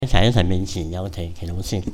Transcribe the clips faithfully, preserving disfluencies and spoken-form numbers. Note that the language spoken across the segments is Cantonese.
一齊喺神面前有祈祈禱先。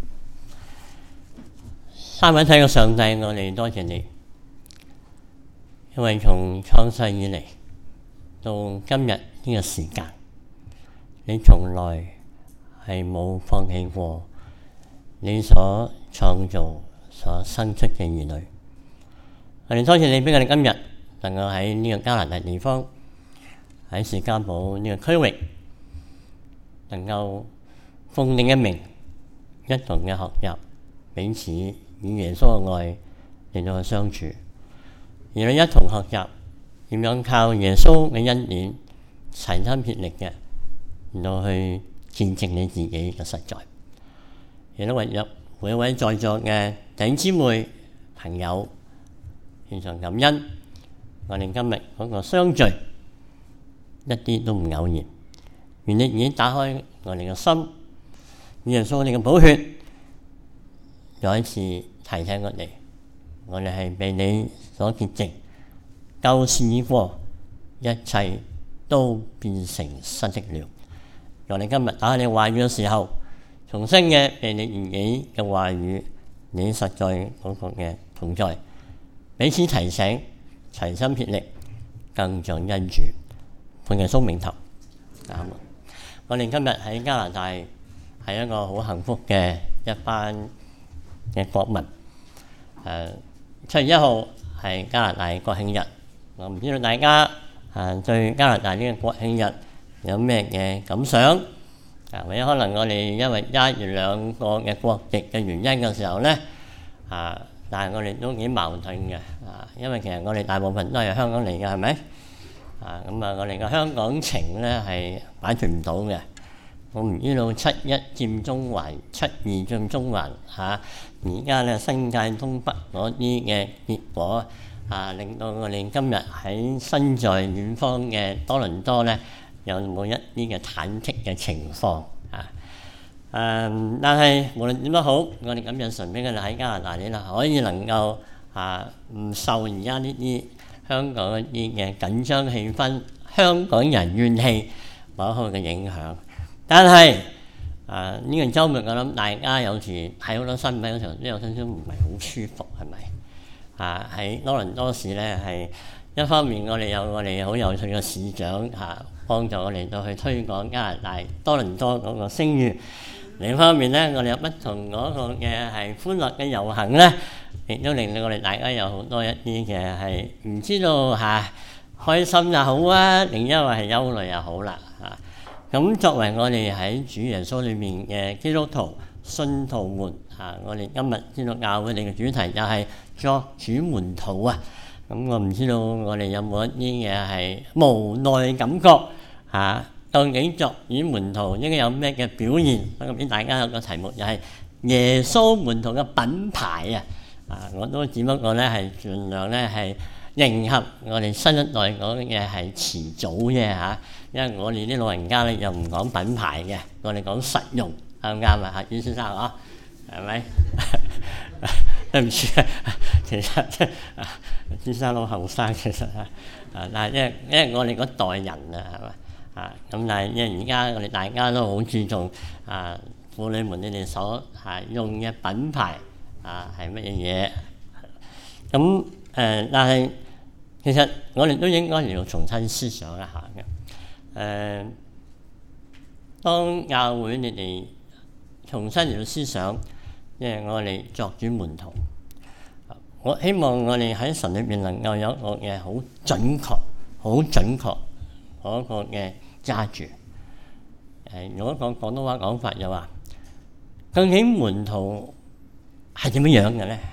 三位一體嘅上帝，我哋多謝你，因為從創世以嚟到今日呢個時間，你從來係冇放棄過你所創造、所生出嘅兒女。我哋多謝你俾我哋今日能夠喺呢個加拿大地方，喺士嘉堡呢個區域，能夠奉你嘅名一同嘅學習，彼此以耶穌嘅愛嚟到去相處，而你一同學習點樣靠耶穌嘅恩典齊心協力嘅嚟到去見證你自己嘅實在。亦都為咗每一位在座嘅弟兄姊妹朋友獻上感恩。我哋今日嗰個相聚一啲都唔偶然，願你已經打開我哋嘅心，耶穌我哋嘅寶血再一次提醒我哋，我哋係被你所潔淨，舊事已過，一切都變成新的了。我哋今日打開你話語嘅時候，重新嘅被你自己嘅話語，你實在嗰個嘅同在，彼此提醒，齊心協力，更像恩主。奉耶穌名頭，啱。我哋今日喺加拿大係一個好幸福嘅一班嘅國民。誒，七月一號係加拿大國慶日，我唔知道大家誒對加拿大呢個國慶日有咩嘅感想？啊，或者可能我哋因為揸住兩個嘅國籍嘅原因嘅時候咧，啊，但係我哋都幾矛盾嘅。啊，因為其實我哋大部分都係香港嚟嘅，係咪？啊，咁啊，我哋個香港情咧係擺脫唔到嘅。我唔知道七一佔中環、七二佔中環嚇，而家咧新界東北嗰啲嘅結果啊，令到我哋今日喺身在遠方嘅多倫多咧，有冇一啲嘅忐忑嘅情況啊？誒，但係無論點都好，我哋感謝神俾佢哋喺加拿大呢啦，可以能夠啊唔受而家呢啲香港一啲嘅緊張氣氛、香港人怨氣某個嘅影響。但係啊，呢個週末我諗大家有時睇好多新聞嗰時候都有少少唔係好舒服，係咪？啊，喺多倫多市咧係一方面，我哋有我哋好有趣嘅市長嚇幫助我哋到去推廣加拿大多倫多嗰個聲譽。另一方面咧，我哋有不同嗰個嘅係歡樂嘅遊行咧，亦都令到我哋大家有好多一啲嘅係唔知道嚇開心又好啊，定因為係憂慮又好啦嚇。咁作為我哋喺主耶穌裏面嘅基督徒信徒們啊，我哋今日知道教會哋嘅主題就係作主門徒啊。咁我唔知道我哋有冇一啲嘅係無奈感覺嚇？究竟作主門徒應該有咩嘅表現？不過俾大家有個題目就係耶穌門徒嘅品牌啊！啊，我都只不過咧係盡量咧係迎合我哋新一代嗰啲嘅係遲早啫嚇。因為我哋啲老人家咧又唔講品牌嘅，我哋講實用，啱唔啱啊？阿朱先生啊，係咪？對唔住啊，其實即係朱生好後生，其實啊，啊但係因為因為我哋嗰代人啊，係嘛啊咁，但係因為而家我哋大家都好注重啊，婦女們你哋所係用嘅品牌啊係乜嘢嘢？咁誒，但係其實我哋都應該要重新思想一下嘅。誒、呃，當教會你哋重新嚟到思想，即係我哋作主門徒，我希望我哋喺神裏邊能夠有一個嘅好準確、好準確嗰個嘅揸住。誒、呃，用一個廣東話講法就話，究竟門徒係點樣樣嘅咧？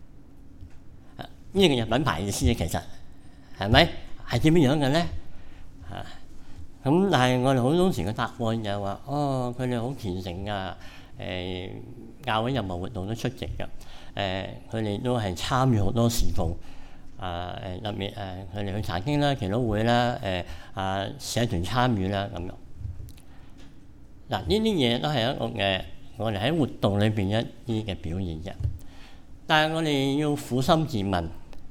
呢個係品牌意思，其實係咪係點樣樣嘅咧？啊！咁但係我哋好多時嘅答案就係話，哦，佢哋好虔誠噶，誒教會任何活動都出席嘅，誒佢哋都係參與好多事奉，啊誒特別誒佢哋去查經啦、祈禱會啦、誒啊社團參與啦咁樣。嗱，呢啲嘢都係一個嘅我哋喺活動裏邊一啲嘅表現啫。但係我哋要苦心自問，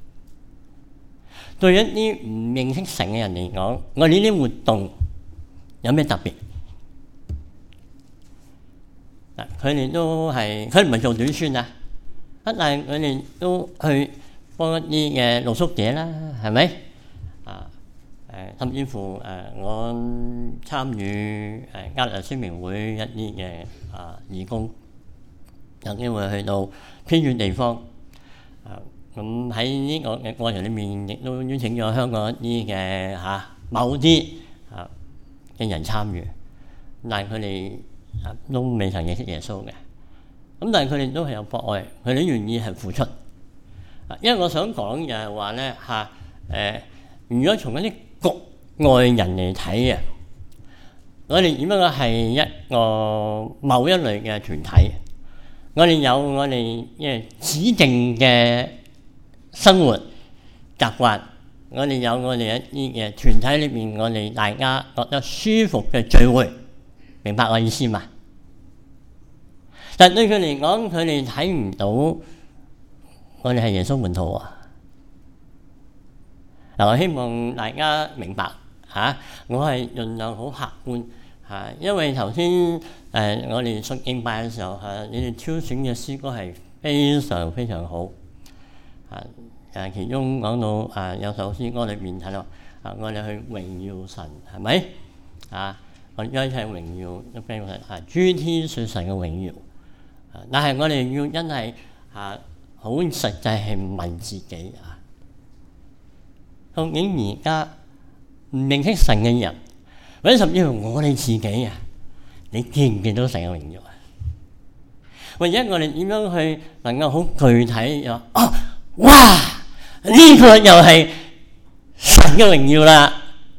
對一啲唔認識神嘅人嚟講，我哋呢啲活動有咩特別？ 嗱，佢哋都係佢唔係做短宣啊，啊但係佢哋都去幫一啲嘅露宿者啦，係咪？啊誒，甚至乎誒、呃，我參與誒加勒宣明會一啲嘅啊義工，有機會去到偏遠地方啊。咁喺呢個嘅過程裏面，亦都邀請咗香港一啲嘅嚇某啲啊嘅人參與，但係佢哋啊都未曾認識耶穌嘅。咁但係佢哋都係有博愛，佢哋願意係付出。啊，因為我想講嘅係話咧嚇誒，如果從一啲局外人嚟睇啊，我哋只不過係一個某一類嘅團體，我哋有我哋嘅指定嘅生活習慣，我哋有我哋一啲嘅團體裏邊，我哋大家覺得舒服嘅聚會，明白我意思嘛？但對佢嚟講，佢哋睇唔到我哋係耶穌門徒啊！嗱，我希望大家明白嚇、啊，我係盡量好客觀嚇、啊，因為頭先誒我哋信敬拜嘅時候嚇、啊，你哋挑選嘅詩歌係非常非常好嚇。誒、啊，其中講到誒、啊、有首詩歌裏面睇到啊，我哋去榮耀神係咪啊？我哋一齊榮耀一俾我哋啊，諸天屬神嘅榮耀啊！但係我哋要真係啊，好實際係問自己啊，究竟而家唔認識神嘅人，或者甚至乎我哋自己啊，你見唔見到神嘅榮耀啊？或者我哋點樣去能夠好具體啊？哦，哇！呢、這個又係神嘅榮耀啦！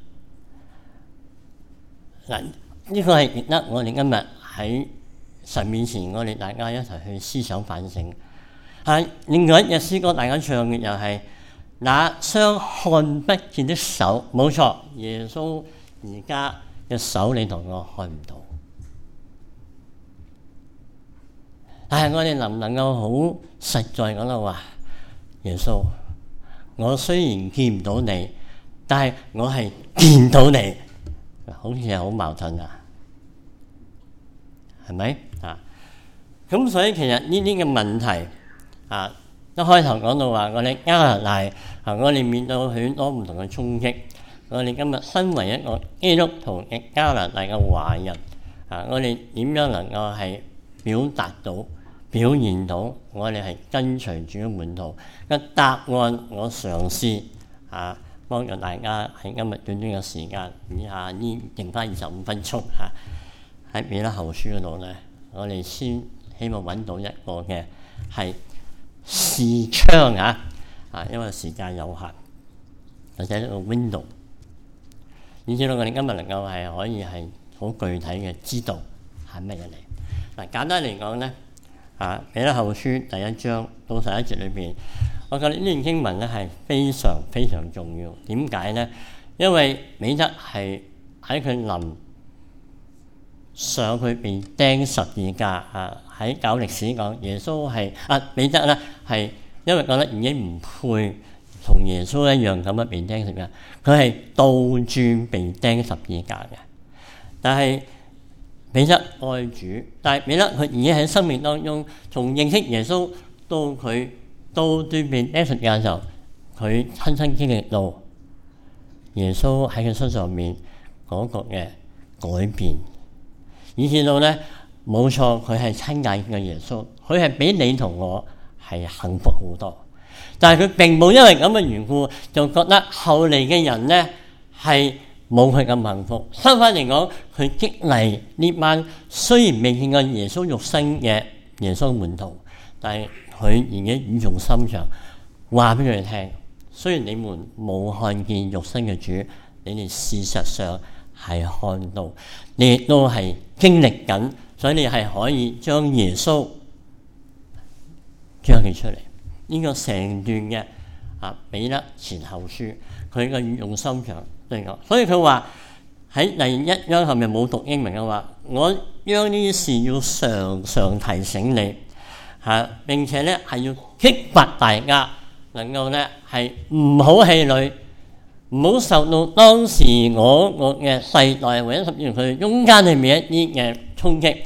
嗱，呢個係值得我哋今日喺神面前，我哋大家一齊去思想反省。係另外一隻詩歌，大家唱嘅又係那雙看不見的手，冇錯，耶穌而家嘅手你同我看唔到，但係我哋能唔能夠好實在講到話，耶穌，我雖然見唔到你，但係我係見到你，好似係好矛盾啊，係咪啊？咁所以其實呢啲嘅問題啊，一開頭講到話我哋加拿大啊，我哋面對許多唔同嘅衝擊。我哋今日身為一個基督徒嘅加拿大嘅華人啊，我哋點樣能夠係表達到、表現到我哋係跟隨主嘅門徒嘅答案？我嘗試啊，幫助大家喺今日短短嘅時間，以下呢剩翻二十五分鐘嚇，喺彼得後書嗰度咧，我哋先希望揾到一個嘅係視窗啊，啊，因為時間有限，或者一個 window， 以至到我哋今日能夠係可以係好具體嘅知道係乜嘢嚟。嗱，簡單嚟講咧，啊，彼得後書第一章到十一節裏邊，我覺得呢段經文咧係非常非常重要。點解咧？因為彼得係喺佢臨上去被釘十字架啊！喺教歷史講，耶穌係啊彼得咧係因為覺得已經唔配同耶穌一樣咁樣被釘十字架，佢係倒轉被釘十字架嘅。但係彼得愛主，但係彼得佢已經喺生命當中，從認識耶穌到佢倒轉被釘十字架嘅時候，佢親身經歷到耶穌喺佢身上面嗰個嘅改變，以至到咧。冇錯，佢係親眼嘅耶穌，佢係比你同我係幸福好多。但係佢並冇因為咁嘅緣故，就覺得後嚟嘅人咧係冇佢咁幸福。相反嚟講，佢激勵呢班雖然未見過耶穌肉身嘅耶穌門徒，但係佢已經語重心長話俾佢哋聽：雖然你們冇看見肉身嘅主，你哋事實上係看到，你亦都係經歷緊。所以你係可以將耶穌將佢出嚟，呢、這個成段嘅啊彼得前後書，佢嘅語重心長對我。所以佢話喺第一章後面冇讀英文嘅話，我將呢啲事要常常提醒你嚇、啊，並且咧係要激發大家能夠咧係唔好氣餒，唔好受到當時我我嘅世代或者甚至佢中間裏面一啲嘅衝擊，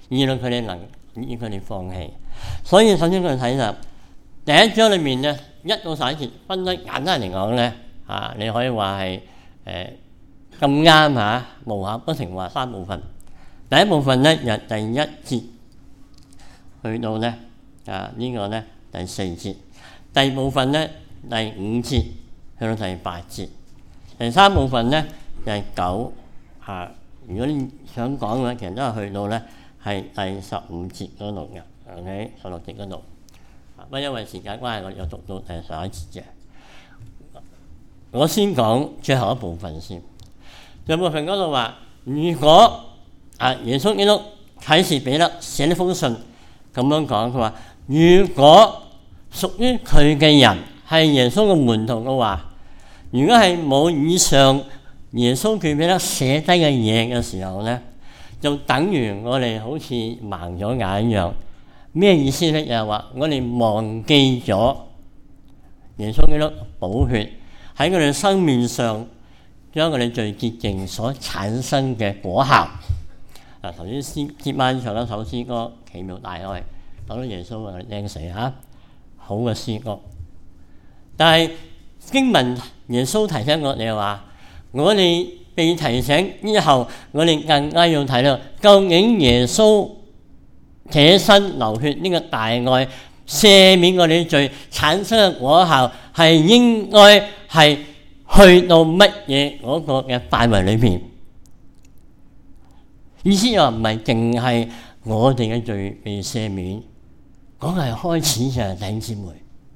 以到佢哋能以佢哋放棄。所以首先佢哋睇就第一章裏面咧，一到十一節分得簡單嚟講咧，啊你可以話係誒咁啱嚇，無合不成話三部分。第一部分咧由第一節去到咧啊呢個咧第四節，第二部分咧第五節去到第八節，第三部分咧第九嚇。如果你想講嘅話，其實都係去到咧係第十五節嗰度嘅 ，OK 十六節嗰度。不過因為時間關係，我有讀到第十一節嘅。我先講最後一部分先。最後部分嗰度話，如果啊耶穌基督啟示彼得寫呢封信咁樣講，佢話：如果屬於佢嘅人係耶穌嘅門徒嘅話，如果係冇以上耶穌叫彼得寫低嘅嘢嘅時候咧，就等於我哋好似盲咗眼一樣。咩意思咧？又係話我哋忘記咗耶穌基督寶血喺我哋生命上將我哋最潔淨所產生嘅果效。嗱，頭先先接晚唱一首詩歌《奇妙大愛》，講到耶穌啊靚死嚇，好嘅詩歌。但係經文耶穌提醒我哋話，我哋被提醒之後，我哋更加要睇到究竟耶穌捨身流血呢個大愛赦免我哋罪產生嘅果效，係應該係去到乜嘢嗰個嘅範圍裏邊？意思又唔係淨係我哋嘅罪被赦免，講係開始嘅弟兄姊妹。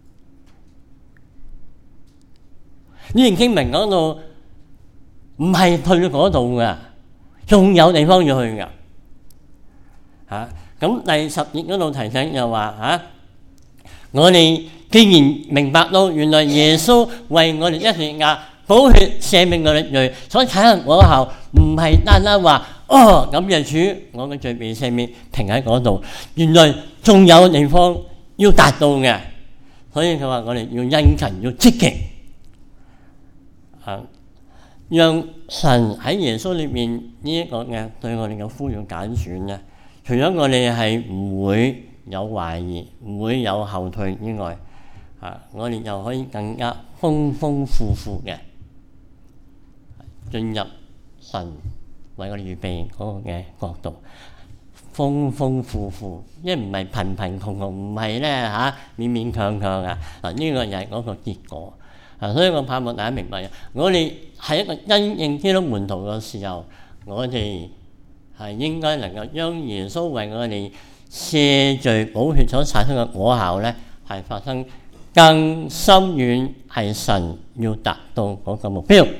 呢段經文講到唔係去到嗰度㗎，仲有地方要去㗎嚇。咁第十節嗰度提醒又話嚇，我哋既然明白到原來耶穌為我哋一血額寶血赦免我哋罪，所產生果效唔係單單話哦感謝主，我嘅罪被赦免停喺嗰度，原來仲有地方要達到嘅。所以佢話我哋要殷勤，要積極啊，讓神喺耶穌裏面呢一個嘅對我哋嘅呼籲揀選咧。除咗我哋係唔會有懷疑、唔會有後退之外，啊，我哋又可以更加豐豐富富嘅進入神為我哋預備嗰個嘅國度，豐豐富富，因為唔係貧貧窮窮，唔係咧嚇勉勉強強啊！嗱，呢個又係嗰個結果啊，所以我盼望大家明白，我哋係一個因應基督門徒嘅時候，我哋係應該能夠將耶穌為我哋赦罪寶血所產生嘅果效咧，係發生更深遠，係神要達到嗰個目標。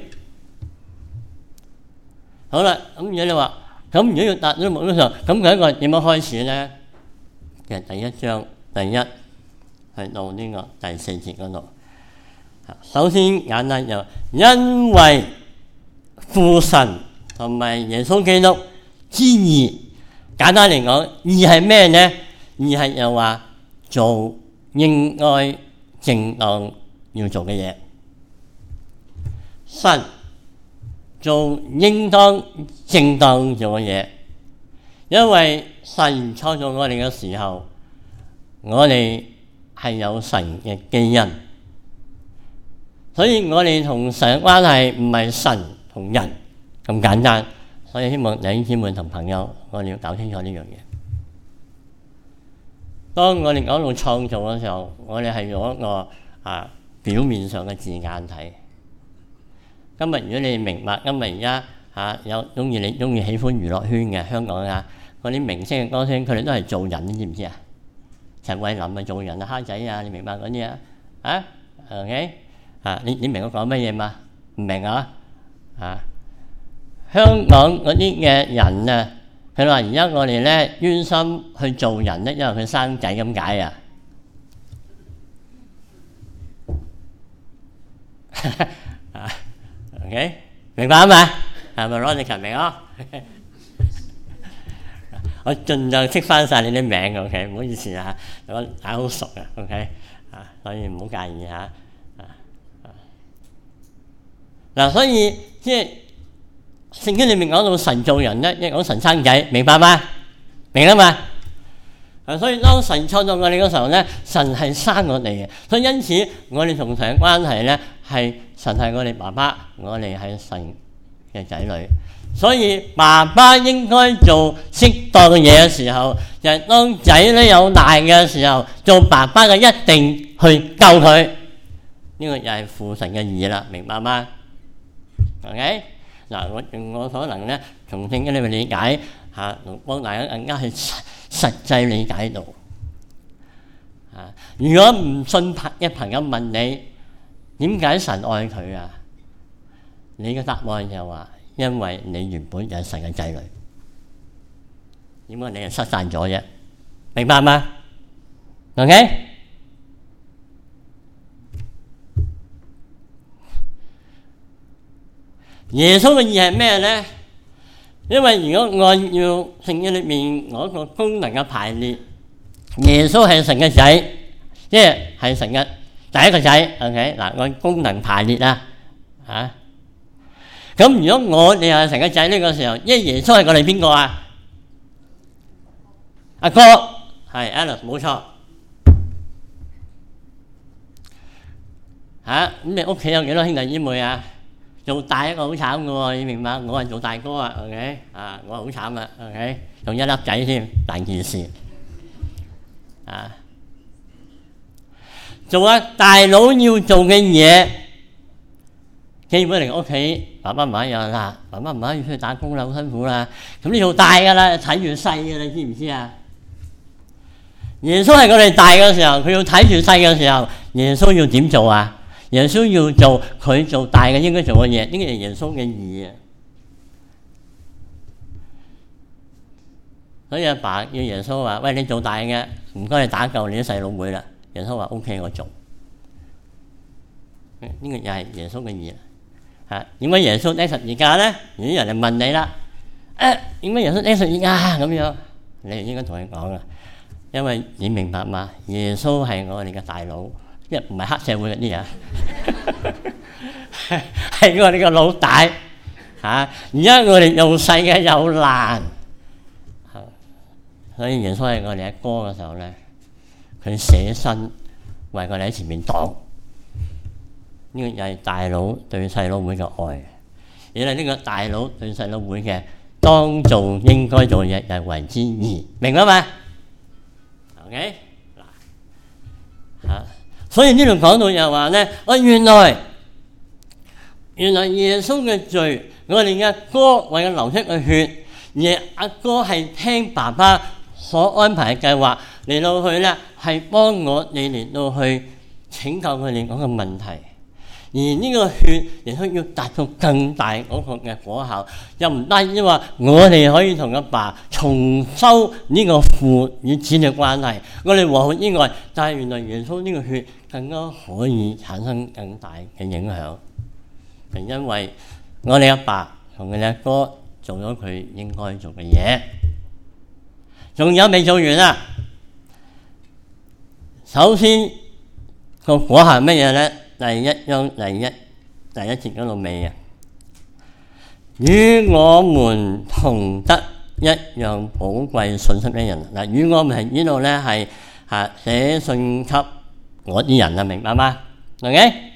好啦，咁如果你話咁，如果要達到目標嘅時候，咁佢一個點樣開始咧？其實第一章第一係到呢個第四節嗰度。首先簡單就因為父神同埋耶穌基督之義，簡單嚟講，義係咩呢？義係又話做應該正當要做嘅嘢，神做應當正當做嘅嘢。因為神創造我哋嘅時候，我哋係有神嘅基因，所以我哋同神嘅關係唔係神同人咁簡單。所以希望弟兄姊妹同朋友，我哋要搞清楚呢樣嘢。當我哋講到創造嘅時候，我哋係用一個啊表面上嘅字眼睇。今日如果你明白，今日而家嚇有中意你中意喜歡娛樂圈嘅香港啊，嗰啲明星嘅歌星，佢哋都係做人，你知唔知啊？陳慧琳咪做人啊，蝦仔啊，你明白嗰啲啊？啊 ，OK 啊？你你明我講乜嘢嘛？唔明啊？啊？香港嗰啲嘅人啊，佢話而家我哋咧專心去做人咧，因為佢生仔咁解啊。OK， 明白啊嘛？係咪攞你勤明啊？我盡量識翻曬你啲名 ，OK， 唔好意思啊，我打好熟啊 ，OK， 啊，所以唔好介意嚇。嗱，所以即係聖經裏面講到神造人咧，一講神生仔，明白嗎？ 明啦嘛？啊，所以當神創造我哋嘅時候咧，神係生我哋嘅，所以因此我哋同神嘅關係咧係神係我哋爸爸，我哋係神嘅仔女。所以爸爸應該做適當嘅嘢嘅時候，就係、是、當仔女有大嘅時候，做爸爸嘅一定去救佢。呢、這個又係父神嘅義啦，明白嗎 ？OK， 嗱，我用我可能咧，從聖經裏面理解嚇，幫大家更加去實際理解到。啊，如果唔信嘅朋友問你點解神愛佢啊？你嘅答案就話：因為你原本就係神嘅仔女，點解你係失散咗啫？明白嗎 ？OK？耶穌嘅義係咩咧？因為如果按照聖經裏面嗰個功能嘅排列，耶穌係神嘅仔，即係係神嘅第一個仔。OK？嗱，按功能排列啊，嚇。咁如果我哋係神嘅仔呢個時候，因為耶穌係我哋邊個啊？阿哥係 Alice 冇錯嚇。咁你屋企有幾多兄弟姊妹啊？做大一個好慘嘅喎，你明白？我係做大哥啊 ，OK 啊，我係好慘啊 ，OK， 仲一粒仔添，大件事啊！做啊大佬要做嘅嘢。基本嚟屋企，爸爸媽媽有啦，爸爸媽媽要出去打工啦，好辛苦啦。咁你做大噶啦，睇住細嘅，你知唔知啊？耶穌係我哋大嘅時候，佢要睇住細嘅時候，耶穌要點做啊？耶穌要做佢做大嘅應該做嘅嘢，呢個係耶穌嘅義啊。所以阿爸叫耶穌話：喂，你做大嘅，唔該你打救你啲細佬妹啦。耶穌話：O.K. 我做。呢個又係耶穌嘅義。嚇，點解耶穌釘十字架咧？有啲人就問你啦，誒點解耶穌釘十字架咁樣？你應該同佢講啊，因為你明白嘛？耶穌係我哋嘅大佬，因為唔係黑社會嗰啲人，係我哋嘅老大嚇。而家我哋又細嘅又難，所以耶穌係我哋阿哥嘅時候咧，佢捨身為我哋喺前面擋。呢個又係大佬對細佬妹嘅愛，而係呢個大佬對細佬妹嘅當做應該做嘅嘢，係為之義，明白嘛 ？OK 嗱嚇，所以呢度講到又話咧，我原來原來耶穌嘅罪，我哋嘅阿哥為佢流出嘅血，而阿哥係聽爸爸所安排嘅計劃嚟到去咧，係幫我哋嚟到去拯救佢哋嗰個問題。而呢個血亦都要達到更大嗰個嘅果效，又唔單止話我哋可以同阿爸重修呢個父與子嘅關係，我哋和好之外，但係原來耶穌呢個血更加可以產生更大嘅影響，係因為我哋阿爸同佢哋阿哥做咗佢應該做嘅嘢，仲有未做完啊！首先個果效係乜嘢咧？第一章第一第一節嗰度尾啊，與我們同得一樣寶貴信息嘅人嗱，與我們係呢度咧係嚇寫信給我啲人啊，明白嗎 ？OK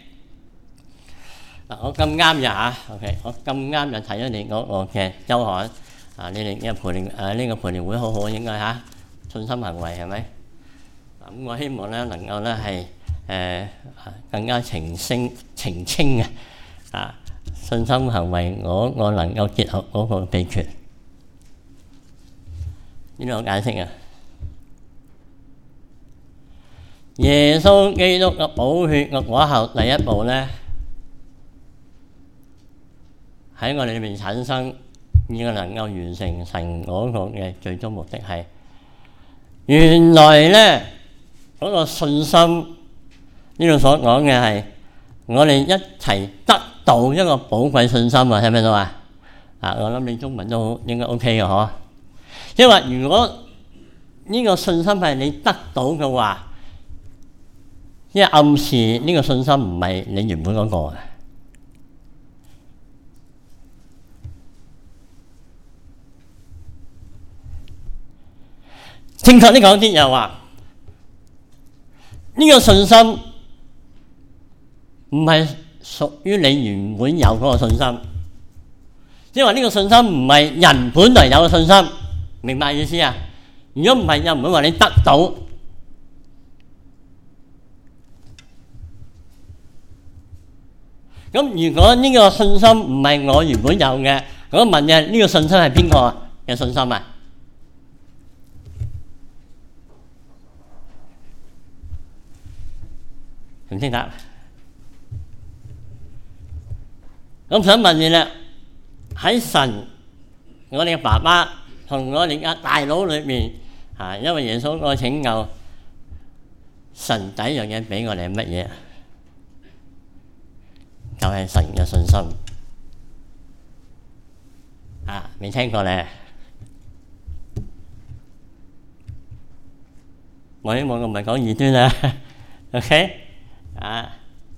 嗱，我咁啱呀嚇 ，OK， 我咁啱就睇咗你嗰個嘅週刊啊，你哋呢個培靈誒呢個培靈會好好應該嚇信心行為係咪？嗱咁我希望咧能夠咧係。誒、呃、更加澄清澄清啊！啊，信心行為，我我能夠結合嗰個秘訣。呢度我解釋啊，耶穌基督嘅寶血嘅果效，第一步咧喺我哋裏面產生，呢個能夠完成神嗰個嘅最終目的係，原來咧嗰個信心。呢度所講嘅係我哋一齊得到一個寶貴信心啊！聽唔聽到啊？啊，我諗你中文都應該 OK 嘅嗬。即係話，如果呢個信心係你得到嘅話，即係暗示呢個信心唔係你原本嗰個啊。 正確啲講啲又話，呢個信心唔係屬於你原本有嗰個信心，即係話呢個信心唔係人本來有嘅信心，明白意思啊？如果唔係，又唔會話你得到。咁如果呢個信心唔係我原本有嘅，我問嘅呢個信心係邊個嘅信心啊？唔清答。咁想問你啦，喺神我哋嘅爸爸同我哋嘅大腦裏面啊，因為耶穌個拯救，神第一樣嘢俾我哋係乜嘢？就係神嘅信心啊！未聽過咧？我希望我唔係講異端啦 ，OK 啊？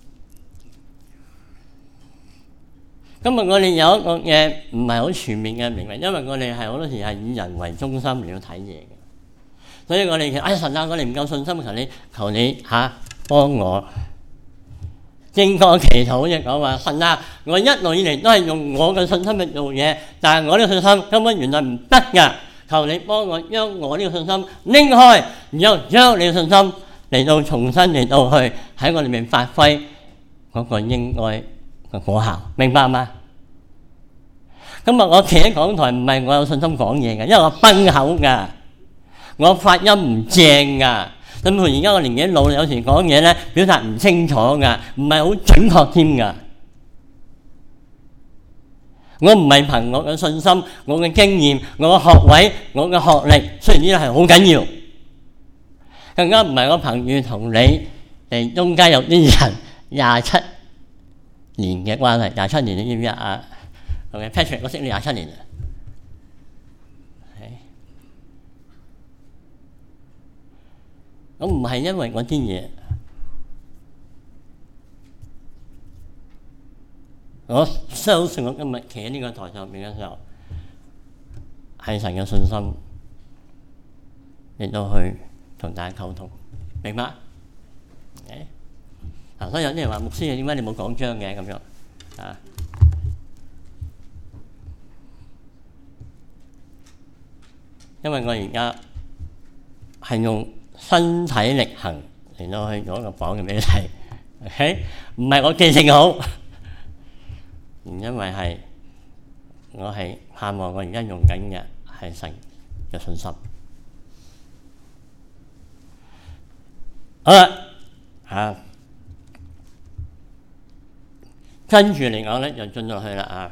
今日我哋有一個嘅唔係好全面嘅明白，因為我哋係好多時係以人為中心嚟到睇嘢嘅，所以我哋其實哎神啊，我哋唔夠信心，求你求你嚇幫我。正確祈禱亦講話神啊，我一路以嚟都係用我嘅信心去做嘢，但係我呢個信心根本原來唔得㗎，求你幫我將我呢個信心拎開，然後將你嘅信心嚟到重新嚟到去喺我裏面發揮嗰個應該嘅果效，明白嗎？今日我企喺講台唔係我有信心講嘢嘅，因為我崩口㗎，我發音唔正㗎。甚至乎而家我年紀老，有時講嘢咧表達唔清楚㗎，唔係好準確添㗎。我唔係憑我嘅信心、我嘅經驗、我嘅學位、我嘅學歷，雖然呢啲係好緊要，更加唔係我憑住同你哋中間有啲人廿七年嘅關係，廿七年你知唔知啊？同埋 Patrick， 我識你廿七年啦。我唔係因為嗰啲嘢，我相信我今日企喺呢個台上面嘅時候，係神嘅信心嚟到去同大家溝通，明白？嗱，所以有啲人話牧師，點解你冇講章嘅咁樣啊？因為我而家係用身體力行嚟到去攞個榜嘅俾你睇 ，OK？ 唔係我記性好，因為係我係盼望我而家用緊嘅係神嘅信心。好啦，啊，跟住嚟講咧，就進落去啦啊！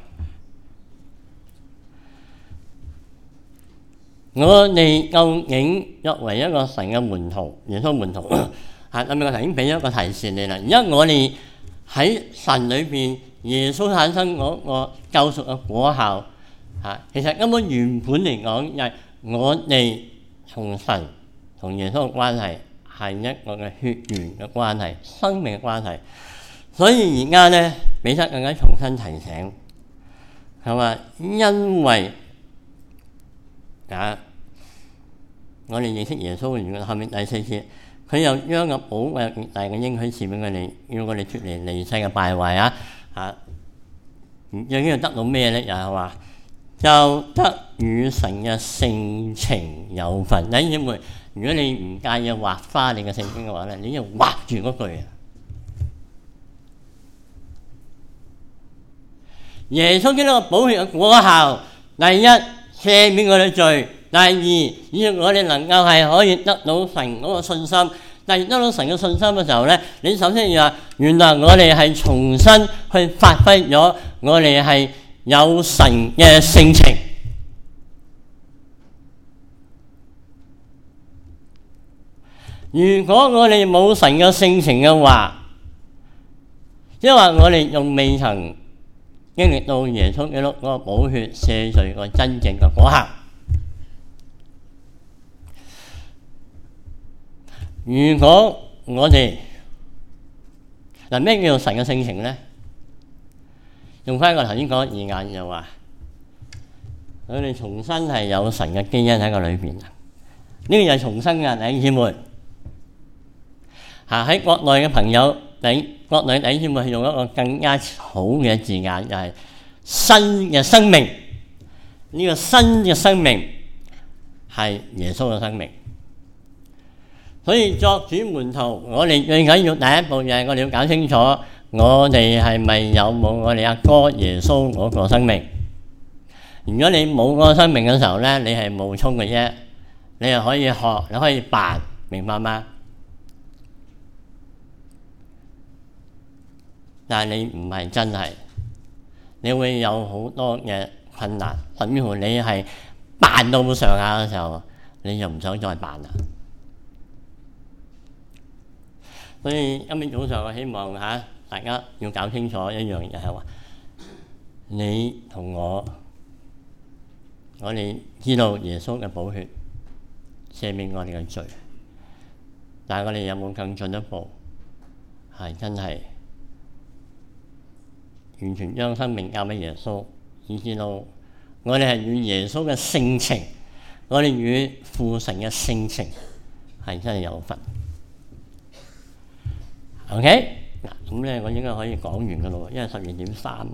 我哋究竟作為一個神嘅門徒，耶穌門徒，嚇咁我頭先俾咗一個提示你啦。而家我哋喺神裏邊，耶穌產生嗰個救贖嘅果效嚇，其實根本原本嚟講，係我哋同神同耶穌嘅關係係一個嘅血緣嘅關係、生命嘅關係。所以而家咧，彼得更加重新提醒，係話因為啊。我哋認識耶穌嘅後面第四節，佢又將個寶貴極大嘅應許賜俾我哋，要我哋脫離離世嘅敗壞啊！啊，最緊要得到咩咧？又係話就得與神嘅性情有份。弟兄姊妹，如果你唔介意畫花你嘅聖經嘅話咧，你要畫住嗰句啊！耶穌基督嘅寶血嘅果效，第一赦免我哋罪。第二，要我哋能夠係可以得到神嗰個信心。但係得到神嘅信心嘅時候咧，你首先要話，原來我哋係重新去發揮咗我哋係有神嘅性情。如果我哋冇神嘅性情嘅話，即係話我哋仲未曾經歷到耶穌基督嗰個寶血赦罪個真正嘅果效。如果我哋嗱咩叫做神嘅性情咧？用翻我頭先講二眼就話，我哋重新係有神嘅基因喺個裏邊啊！ 呢個就係重生嘅弟兄姊妹。嚇喺國內嘅朋友，弟國內弟兄姊妹係用一個更加好嘅字眼，就係新嘅生命。呢個新嘅生命係耶穌嘅生命。所以作主門徒，我哋最緊要第一步就係我哋要搞清楚，我哋係咪有冇我哋阿哥耶穌嗰個生命？如果你冇嗰個生命嘅時候咧，你係冒充嘅啫，你係可以學，你可以扮，明白嗎？但係你唔係真係，你會有好多嘅困難，甚至乎你係扮到咁上下嘅時候，你就唔想再扮啦。所以今日早上我希望嚇大家要搞清楚一樣嘢係話，你同我，我哋知道耶穌嘅寶血赦免我哋嘅罪，但係我哋有冇更進一步係真係完全將生命交俾耶穌，以至到我哋係與耶穌嘅性情，我哋與父神嘅性情係真係有份。OK 嗱，咁咧我應該可以講完噶咯，因為十二點三啊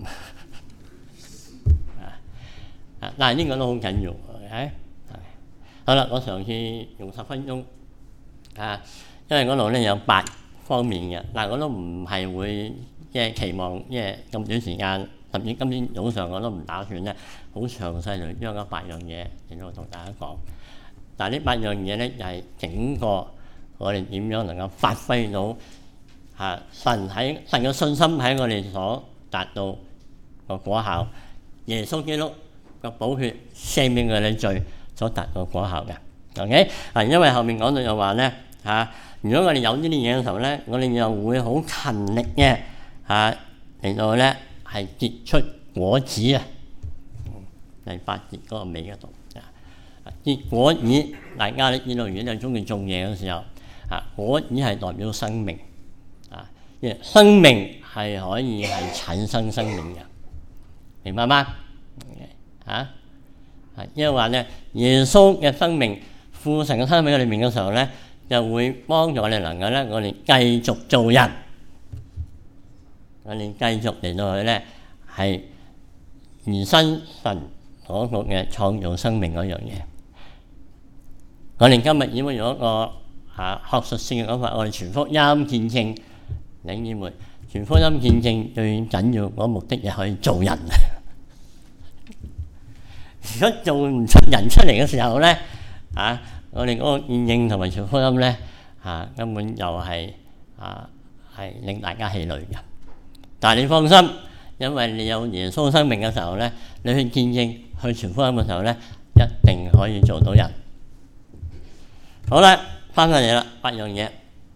啊，但係呢個都好緊要，OK？好啦，我嘗試用十分鐘啊，因為嗰度咧有八方面嘅，但係我都唔係會即係期望，即係咁短時間，甚至今天早上我都唔打算咧好詳細嚟將嗰八樣嘢嚟到同大家講。但係呢八樣嘢咧就係整個我哋點樣能夠發揮到。啊！神喺神嘅信心喺我哋所達到個果效，耶穌基督個寶血赦免我哋罪所達到果效嘅。OK 啊，因為後面講到又話咧嚇，如果我哋有呢啲嘢嘅時候咧，我哋又會好勤力嘅嚇嚟到咧係結出果子啊。第八節嗰個尾嗰度啊，結果子大家都知道，如果你中意種嘢嘅時候啊，果子係代表生命。生命係可以係產生生命嘅，明白嗎？嚇，因為話咧，耶穌嘅生命、父神嘅生命喺裏面嘅時候咧，就會幫助我哋能夠咧，我哋繼續做人，我哋繼續嚟到去咧係延伸神嗰個嘅創造生命嗰樣嘢。我哋今日已經用一個嚇學術性嘅講法，我哋傳福音見證。弟兄姊妹，傳福音見證最緊要嗰目的係可以做人。如果做唔出人出嚟嘅時候咧，啊，我哋嗰個見證同埋傳福音咧，啊，根本又係啊係令大家氣餒嘅。但係你放心，因為你有耶穌生命嘅時候咧，你去見證、去傳福音嘅時候咧，一定可以做到人。好啦，翻返嚟啦，八樣嘢。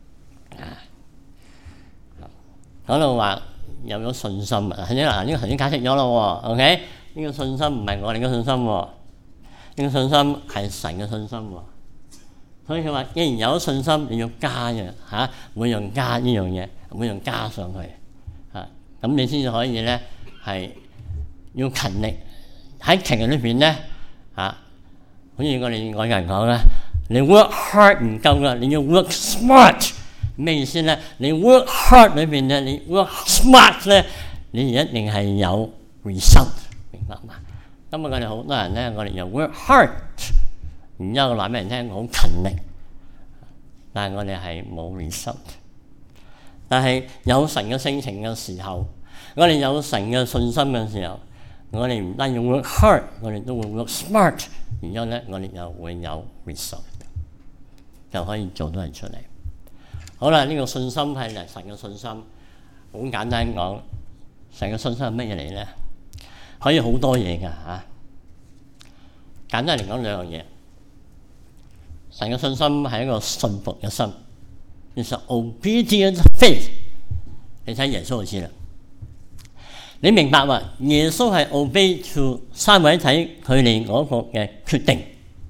講到話有咗信心啊，嗱呢個頭先解釋咗咯喎 ，OK？ 呢個信心唔係我哋嘅信心喎，呢個信心係神嘅信心喎。所以佢話，既然有咗信心，你要加嘅嚇，每樣加呢樣嘢，每樣加上去嚇，咁你先至可以咧係要勤力喺勤力裏邊咧嚇，好似我哋外人講咧，你 work hard 唔夠噶，你要 work smart。咩意思咧？你 work hard 裏邊咧，你 work smart 咧，你一定係有 result， 明白嘛？今日我哋好多人咧，我哋又 work hard， 然之後話俾人聽好勤力，但係我哋係冇 result。但係有神嘅性情嘅時候，我哋有神嘅信心嘅時候，我哋唔單要 work hard， 我哋都會 work smart， 然之後咧，我哋又會有 result， 就可以做到人出嚟。好啦，呢、這個信心係神嘅信心，好簡單講，神嘅信心係乜嘢嚟咧？可以好多嘢㗎嚇。簡單嚟講兩樣嘢，神嘅信心係一個信服嘅心，其實 obedient faith。你睇耶穌就知啦。你明白嘛？耶穌係 obey to 三位一體佢哋嗰個嘅決定。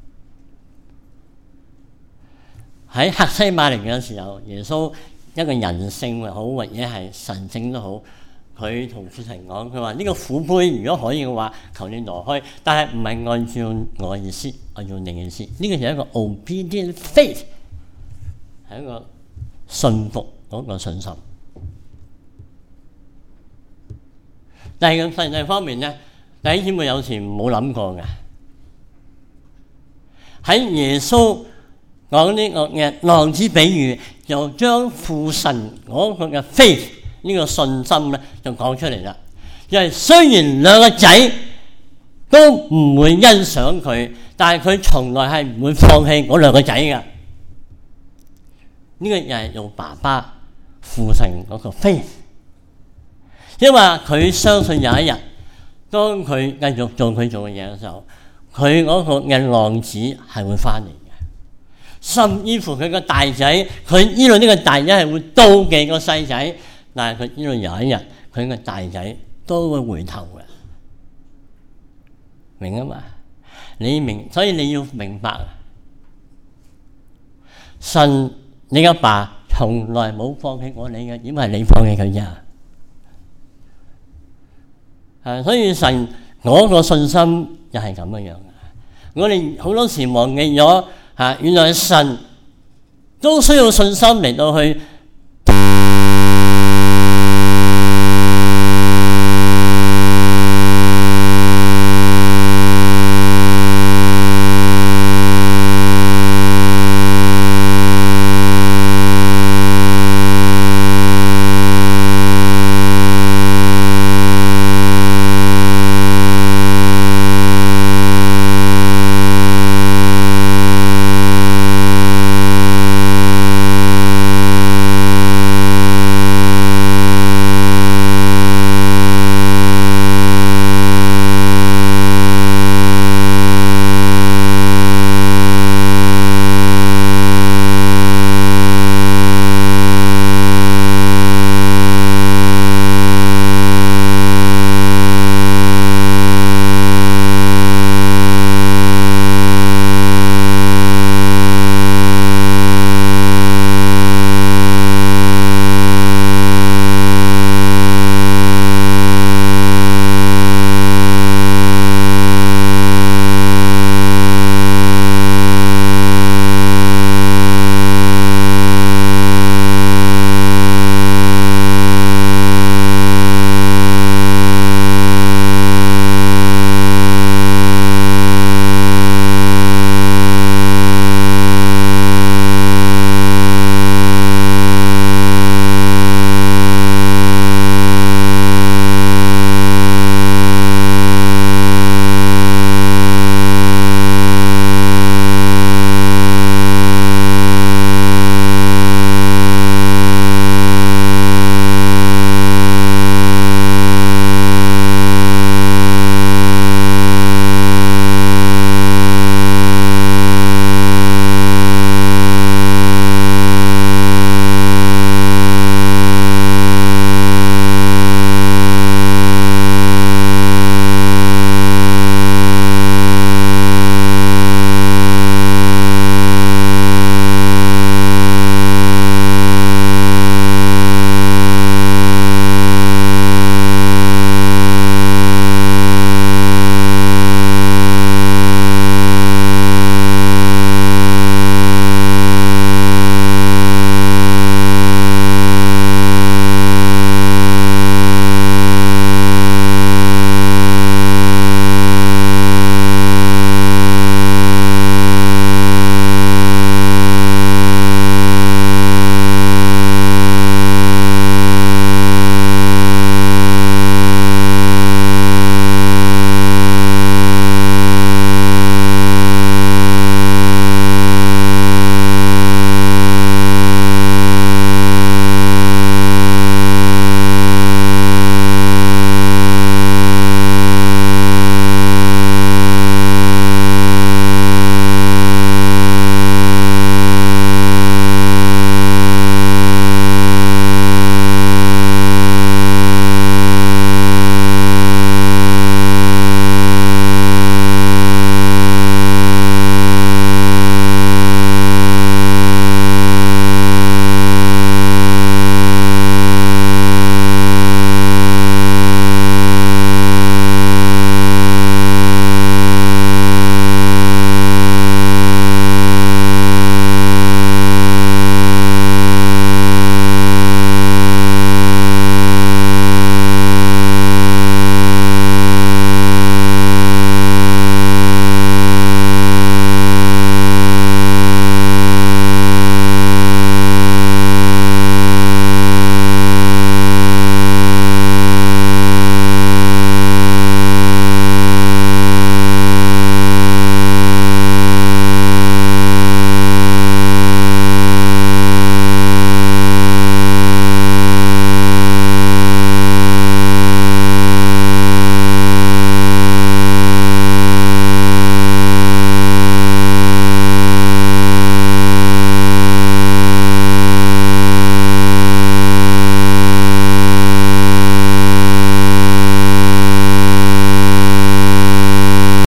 喺客西馬尼嘅時候，耶穌一個人性又好，或者係神性都好， 佢同父神講，佢話呢個苦杯如果可以嘅話，求你挪開，但係唔係按照我意思，按照你嘅意思。呢、這個就係一個 obedient faith， 係一個信服嗰個信心。但係咁實際方面咧，弟兄姊妹有時冇諗過嘅，喺耶穌講呢個嘅浪子比喻，就將父神嗰個嘅 faith 呢個信心咧，就講出嚟啦。因為雖然兩個仔都唔會欣賞佢，但係佢從來係唔會放棄嗰兩個仔嘅。呢個又係用爸爸父神嗰個 faith。因為佢相信有一日，當佢繼續做佢做嘅嘢嘅時候，佢嗰個嘅浪子係會翻嚟嘅。甚至乎佢個大仔，佢知道呢個大仔係會妒忌個細仔，但係佢知道有一日，佢個大仔都會回頭嘅。明啊嘛？你明，所以你要明白，神你阿爸從來冇放棄過你嘅，點係你放棄佢咋？啊！所以神嗰個信心又係咁樣樣嘅。我哋好多時忘記咗嚇，原來神都需要信心嚟到去